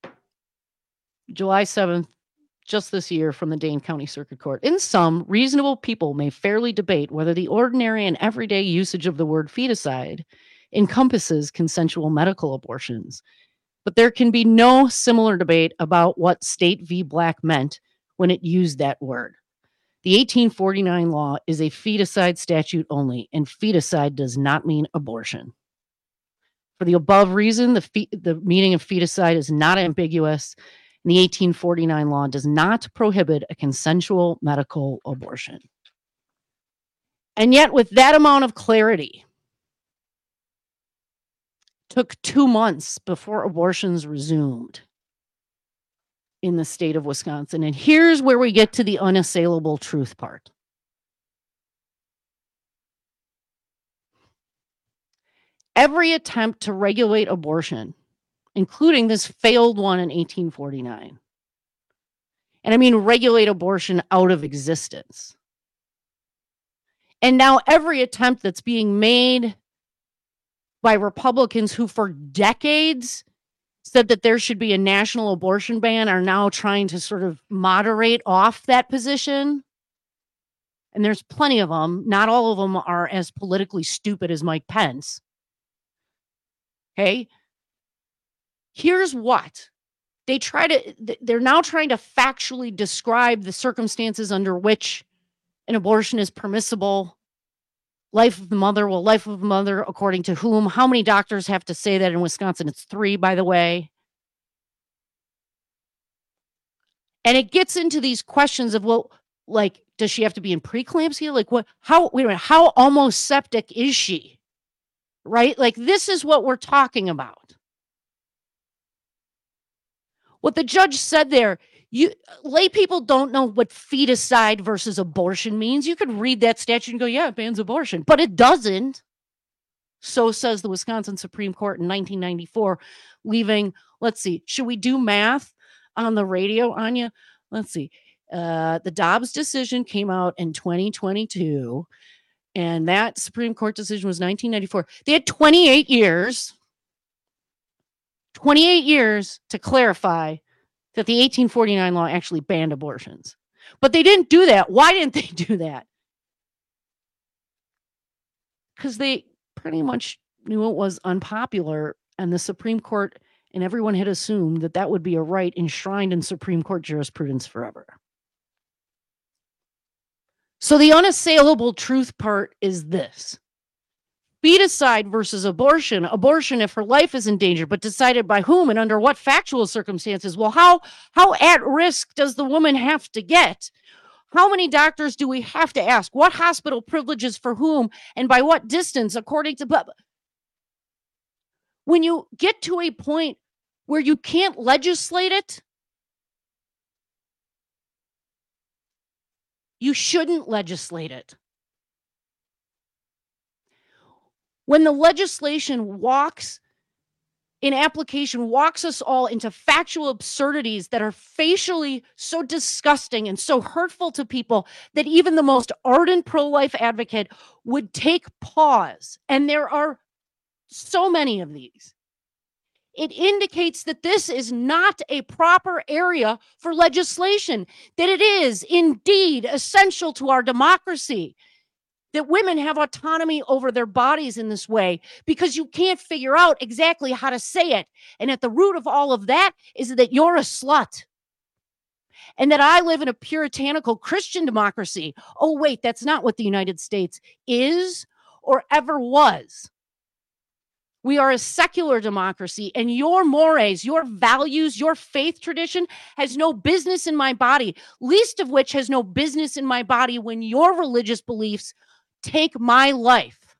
July seventh, just this year, from the Dane County Circuit Court. In sum, reasonable people may fairly debate whether the ordinary and everyday usage of the word feticide encompasses consensual medical abortions. But there can be no similar debate about what State v. Black meant when it used that word. The eighteen forty-nine law is a feticide statute only, and feticide does not mean abortion. For the above reason, the, fe- the meaning of feticide is not ambiguous, and the eighteen forty-nine law does not prohibit a consensual medical abortion. And yet, with that amount of clarity, took two months before abortions resumed in the state of Wisconsin. And here's where we get to the unassailable truth part. Every attempt to regulate abortion, including this failed one in eighteen forty-nine, and I mean regulate abortion out of existence, and now every attempt that's being made by Republicans who for decades said that there should be a national abortion ban are now trying to sort of moderate off that position. And there's plenty of them. Not all of them are as politically stupid as Mike Pence. Okay. Here's what they try to, they're now trying to factually describe the circumstances under which an abortion is permissible. Life of the mother, well, life of the mother, according to whom? How many doctors have to say that in Wisconsin? It's three, by the way. And it gets into these questions of, well, like, does she have to be in preeclampsia? Like, what, how, wait a minute, how almost septic is she? Right? Like, this is what we're talking about. What the judge said there, you lay people don't know what feticide versus abortion means. You could read that statute and go, yeah, it bans abortion, but it doesn't. So says the Wisconsin Supreme Court in nineteen ninety-four, leaving, let's see, should we do math on the radio, Anya? Let's see. Uh, the Dobbs decision came out in twenty twenty-two, and that Supreme Court decision was nineteen ninety-four. They had twenty-eight years, twenty-eight years to clarify that the eighteen forty-nine law actually banned abortions. But they didn't do that. Why didn't they do that? Because they pretty much knew it was unpopular, and the Supreme Court and everyone had assumed that that would be a right enshrined in Supreme Court jurisprudence forever. So the unassailable truth part is this. Feticide versus abortion. Abortion if her life is in danger, but decided by whom and under what factual circumstances? Well, how, how at risk does the woman have to get? How many doctors do we have to ask? What hospital privileges for whom and by what distance according to... When you get to a point where you can't legislate it, you shouldn't legislate it. When the legislation walks, in application, walks us all into factual absurdities that are facially so disgusting and so hurtful to people that even the most ardent pro-life advocate would take pause. And there are so many of these. It indicates that this is not a proper area for legislation, that it is indeed essential to our democracy that women have autonomy over their bodies in this way, because you can't figure out exactly how to say it. And at the root of all of that is that you're a slut. And that I live in a puritanical Christian democracy. Oh, wait, that's not what the United States is or ever was. We are a secular democracy, and your mores, your values, your faith tradition has no business in my body, least of which has no business in my body when your religious beliefs take my life.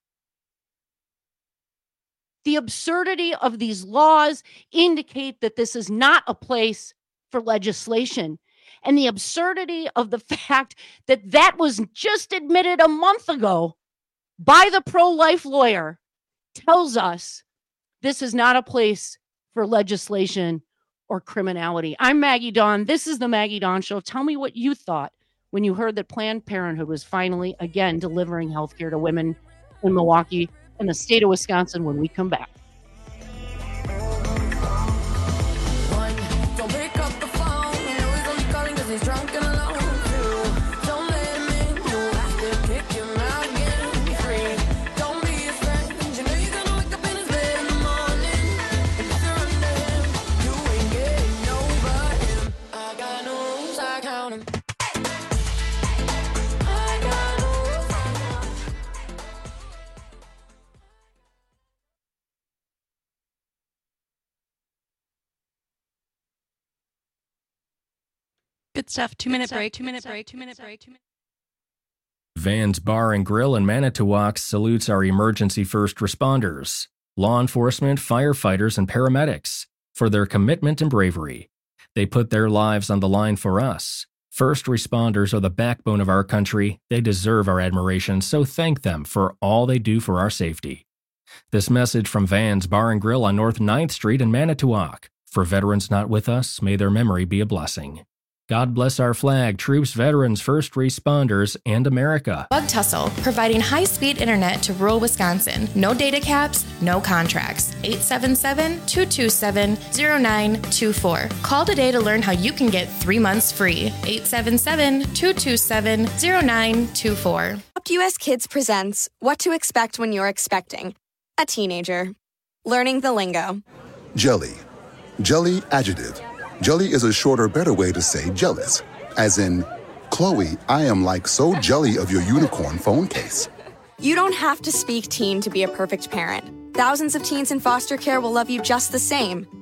The absurdity of these laws indicate that this is not a place for legislation. And the absurdity of the fact that that was just admitted a month ago by the pro-life lawyer tells us this is not a place for legislation or criminality. I'm Maggie Dawn. This is the Maggie Dawn Show. Tell me what you thought when you heard that Planned Parenthood was finally, again, delivering health care to women in Milwaukee and the state of Wisconsin when we come back. Good stuff. Two minute break, two minute break, two minute break, two minute Van's Bar and Grill in Manitowoc salutes our emergency first responders, law enforcement, firefighters, and paramedics for their commitment and bravery. They put their lives on the line for us. First responders are the backbone of our country. They deserve our admiration, so thank them for all they do for our safety. This message from Van's Bar and Grill on North ninth Street in Manitowoc. For veterans not with us, may their memory be a blessing. God bless our flag, troops, veterans, first responders, and America. Bug Tussle, providing high-speed internet to rural Wisconsin. No data caps, no contracts. eight seven seven, two two seven, zero nine two four. Call today to learn how you can get three months free. eight seven seven, two two seven, zero nine two four. Adopt U S Kids presents What to Expect When You're Expecting a Teenager. Learning the lingo. Jelly. Jelly adjective. Jelly is a shorter, better way to say jealous. As in, Chloe, I am like so jelly of your unicorn phone case. You don't have to speak teen to be a perfect parent. Thousands of teens in foster care will love you just the same.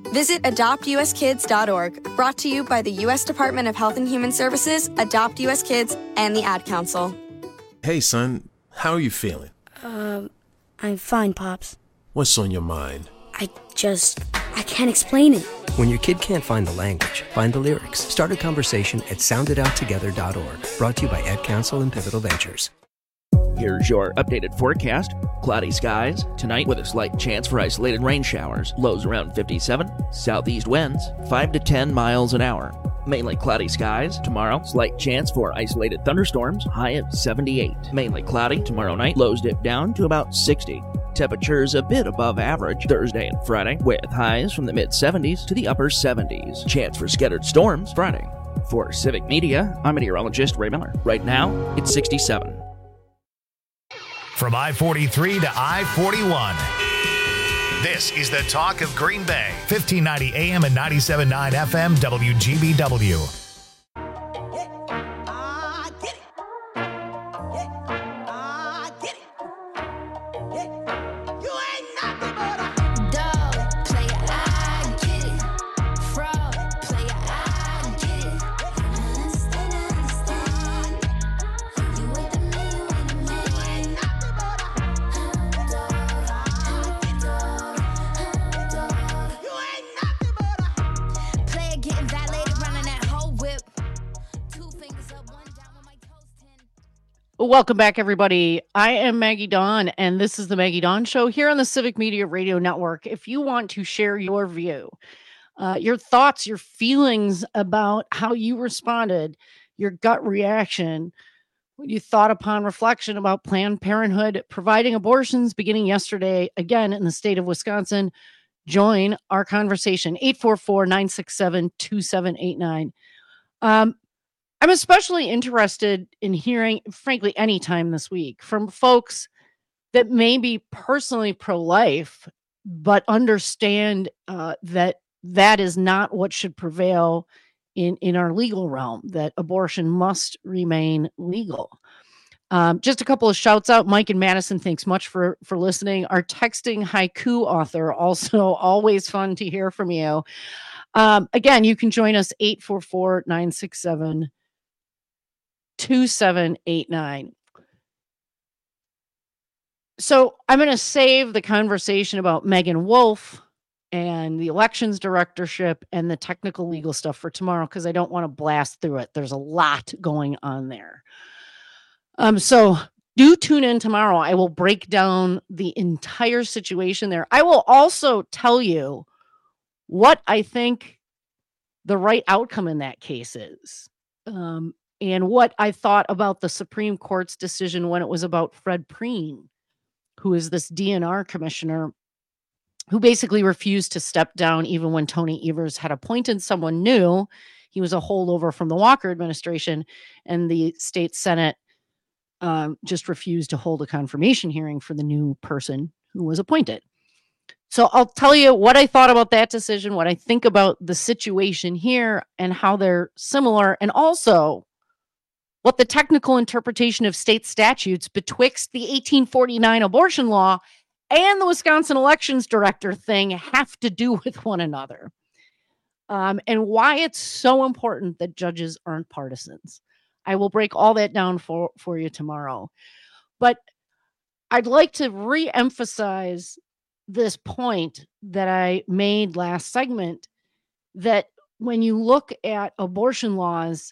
Visit adopt u s kids dot org, brought to you by the U S Department of Health and Human Services, Adopt U S Kids, and the Ad Council. Hey, son, how are you feeling? Um, I'm fine, Pops. What's on your mind? I just, I can't explain it. When your kid can't find the language, find the lyrics. Start a conversation at sound it out together dot org. Brought to you by Ad Council and Pivotal Ventures. Here's your updated forecast. Cloudy skies tonight with a slight chance for isolated rain showers. Lows around fifty-seven. Southeast winds five to ten miles an hour. Mainly cloudy skies tomorrow. Slight chance for isolated thunderstorms. High at seventy-eight. Mainly cloudy tomorrow night. Lows dip down to about sixty. Temperatures a bit above average Thursday and Friday, with highs from the mid seventies to the upper seventies. Chance for scattered storms Friday. For Civic Media, I'm meteorologist Ray Miller. Right now, it's sixty-seven. From I forty-three to I forty-one, this is the talk of Green Bay. fifteen ninety A M and ninety-seven point nine F M W G B W. Welcome back, everybody. I am Maggie Dawn, and this is the Maggie Dawn Show here on the Civic Media Radio Network. If you want to share your view, uh, your thoughts, your feelings about how you responded, your gut reaction, what you thought upon reflection about Planned Parenthood providing abortions beginning yesterday, again in the state of Wisconsin, join our conversation. eight four four, nine six seven, two seven eight nine. Um, I'm especially interested in hearing, frankly, any time this week from folks that may be personally pro-life, but understand uh, that that is not what should prevail in, in our legal realm, that abortion must remain legal. Um, just a couple of shouts out. Mike in Madison, thanks much for, for listening. Our texting haiku author, also always fun to hear from you. Um, again, you can join us eight four four, nine six seven, two seven eight nine. So I'm going to save the conversation about Megan Wolf and the elections directorship and the technical legal stuff for tomorrow, because I don't want to blast through it. There's a lot going on there. Um, so do tune in tomorrow. I will break down the entire situation there. I will also tell you what I think the right outcome in that case is. Um, and what I thought about the Supreme Court's decision when it was about Fred Preen, who is this D N R commissioner who basically refused to step down even when Tony Evers had appointed someone new. He was a holdover from the Walker administration, and the state Senate um, just refused to hold a confirmation hearing for the new person who was appointed. So I'll tell you what I thought about that decision, what I think about the situation here and how they're similar, and also what the technical interpretation of state statutes betwixt the eighteen forty-nine abortion law and the Wisconsin elections director thing have to do with one another. Um, and why it's so important that judges aren't partisans. I will break all that down for, for you tomorrow. But I'd like to re-emphasize this point that I made last segment, that when you look at abortion laws,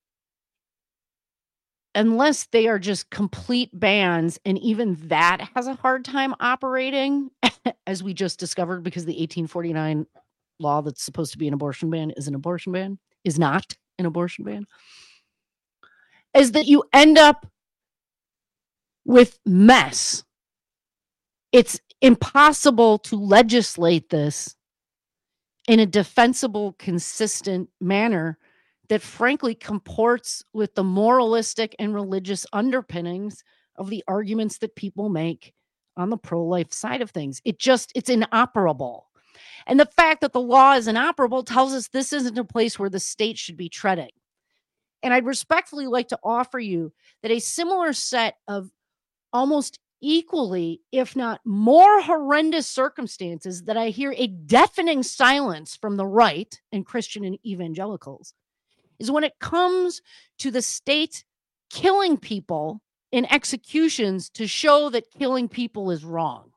unless they are just complete bans, and even that has a hard time operating, as we just discovered, because the eighteen forty-nine law that's supposed to be an abortion ban is an abortion ban, is not an abortion ban, is that you end up with mess. It's impossible to legislate this in a defensible, consistent manner that frankly comports with the moralistic and religious underpinnings of the arguments that people make on the pro-life side of things. It just, it's inoperable. And the fact that the law is inoperable tells us this isn't a place where the state should be treading. And I'd respectfully like to offer you that a similar set of almost equally, if not more horrendous circumstances that I hear a deafening silence from the right and Christian and evangelicals is when it comes to the state killing people in executions to show that killing people is wrong.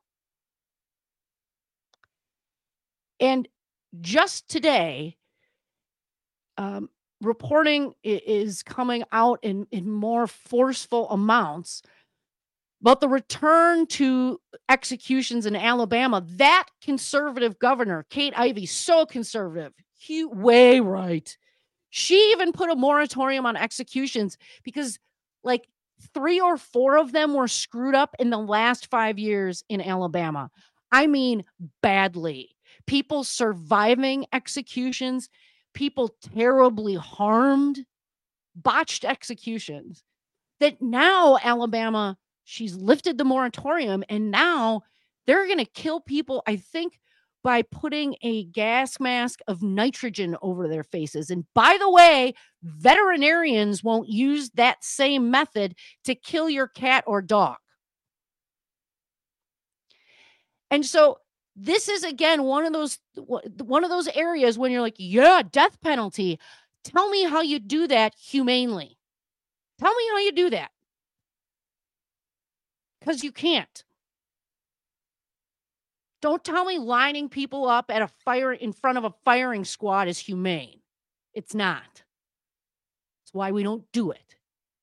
And just today, um, reporting is coming out in, in more forceful amounts about the return to executions in Alabama. That conservative governor, Kate Ivey, so conservative, he, way right. She even put a moratorium on executions because like three or four of them were screwed up in the last five years in Alabama. I mean, badly. People surviving executions, people terribly harmed, botched executions. That now Alabama, she's lifted the moratorium and now they're going to kill people, I think, by putting a gas mask of nitrogen over their faces. And by the way, veterinarians won't use that same method to kill your cat or dog. And so this is, again, one of those one of those areas when you're like, yeah, death penalty. Tell me how you do that humanely. Tell me how you do that. Because you can't. Don't tell me lining people up at a fire in front of a firing squad is humane. It's not. That's why we don't do it.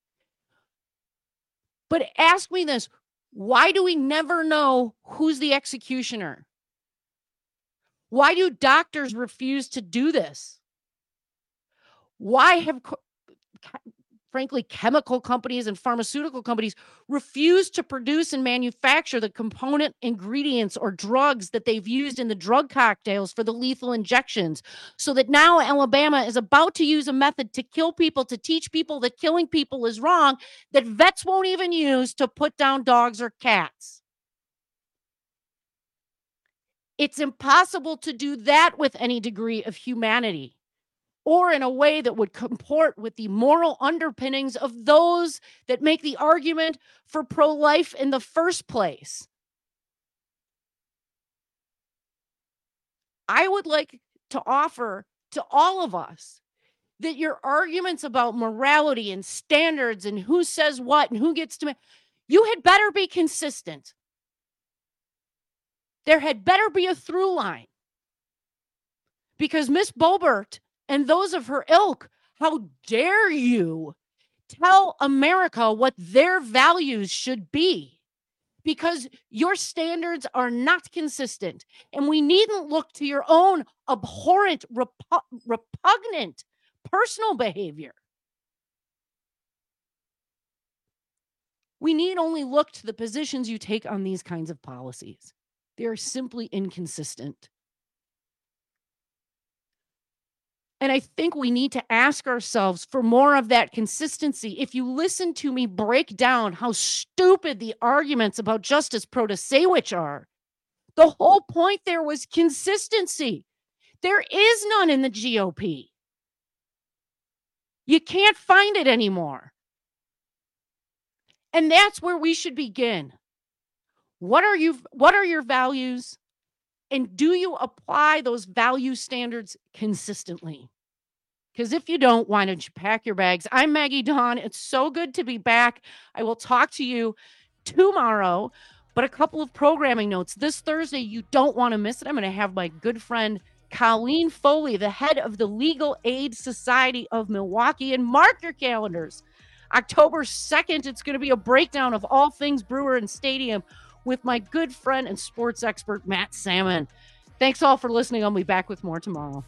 But ask me this. Why do we never know who's the executioner? Why do doctors refuse to do this? Why have, frankly, chemical companies and pharmaceutical companies refuse to produce and manufacture the component ingredients or drugs that they've used in the drug cocktails for the lethal injections? So that now Alabama is about to use a method to kill people, to teach people that killing people is wrong, that vets won't even use to put down dogs or cats. It's impossible to do that with any degree of humanity or in a way that would comport with the moral underpinnings of those that make the argument for pro-life in the first place. I would like to offer to all of us that your arguments about morality and standards and who says what and who gets to make, you had better be consistent. There had better be a through line. Because Miss Boebert and those of her ilk, how dare you tell America what their values should be? Because your standards are not consistent. And we needn't look to your own abhorrent, repu- repugnant personal behavior. We need only look to the positions you take on these kinds of policies. They are simply inconsistent. And I think we need to ask ourselves for more of that consistency. If you listen to me break down how stupid the arguments about Justice Protasewicz are, the whole point there was consistency. There is none in the G O P. You can't find it anymore. And that's where we should begin. What are you, what are your values? And do you apply those value standards consistently? Because if you don't, why don't you pack your bags? I'm Maggie Dawn. It's so good to be back. I will talk to you tomorrow, but a couple of programming notes. This Thursday, you don't want to miss it. I'm going to have my good friend Colleen Foley, the head of the Legal Aid Society of Milwaukee, and mark your calendars. October second, it's going to be a breakdown of all things Brewer and Stadium with my good friend and sports expert, Matt Salmon. Thanks all for listening. I'll be back with more tomorrow.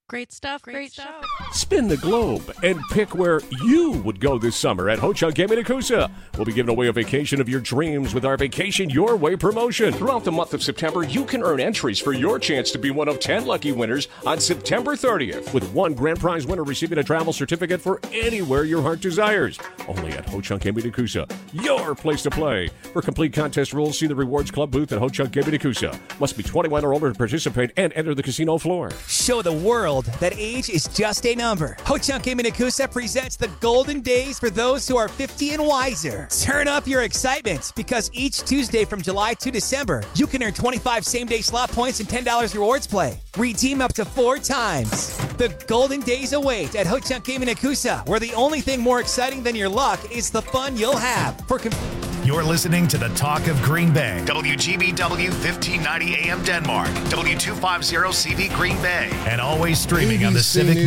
Great stuff. Great, Great stuff. Spin the globe and pick where you would go this summer at Ho-Chunk Gaming Nakusa. We'll be giving away a vacation of your dreams with our Vacation Your Way promotion. Throughout the month of September, you can earn entries for your chance to be one of ten lucky winners on September thirtieth, with one grand prize winner receiving a travel certificate for anywhere your heart desires. Only at Ho-Chunk Gaming Nakusa, your place to play. For complete contest rules, see the Rewards Club booth at Ho-Chunk Gaming Nakusa. Must be twenty-one or older to participate and enter the casino floor. Show the world that age is just a number. Ho-Chunk Gaming Nakusa presents the golden days for those who are fifty and wiser. Turn up your excitement, because each Tuesday from July to December, you can earn twenty-five same-day slot points and ten dollars rewards play. Redeem up to four times. The golden days await at Ho-Chunk Gaming Nakusa, where the only thing more exciting than your luck is the fun you'll have. For com- You're listening to the Talk of Green Bay. W G B W fifteen ninety A M Denmark. W two fifty C V Green Bay. And always streaming on the Civic